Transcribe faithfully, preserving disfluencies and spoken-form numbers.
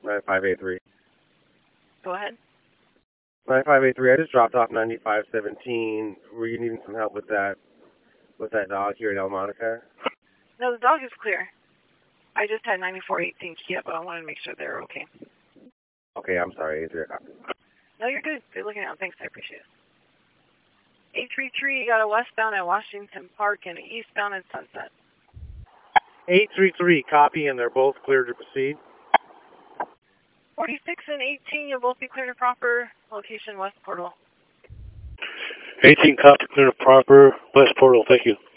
nine five eight three. Go ahead. nine five eight three, I just dropped off ninety-five seventeen. Were you needing some help with that, with that dog here in El Monica? No, the dog is clear. I just had ninety-four eighteen key up, but I wanted to make sure they're okay. Okay, I'm sorry. Is there a copy? No, you're good. Good looking out. Thanks. I appreciate it. eight three three, you got a westbound at Washington Park and an eastbound at Sunset. eight three three, copy, and they're both clear to proceed. forty-six and eighteen, you'll both be clear to proper. Location West Portal. eighteen, copy, clear to proper. West Portal, thank you.